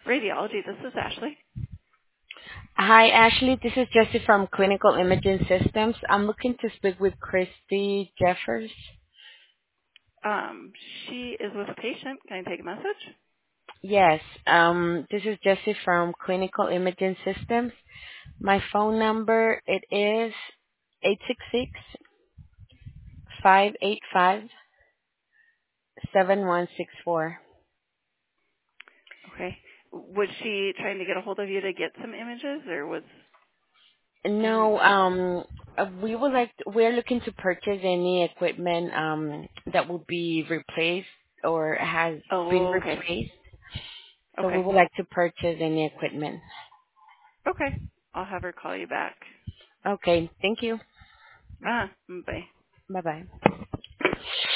Radiology, this is Ashley. Hi, Ashley. This is Jessie from Clinical Imaging Systems. I'm looking to speak with Christy Jeffers. Um, she is with a patient. Can I take a message? Yes, this is Jessie from Clinical Imaging Systems. My phone number, it is 866-585-7164. Okay. Was she trying to get a hold of you to get some images, or was? No, we're looking to purchase any equipment that will be replaced or has been Oh, okay. replaced. So we Okay. would like to purchase any equipment. Okay. I'll have her call you back. Okay, thank you. Bye. Bye-bye.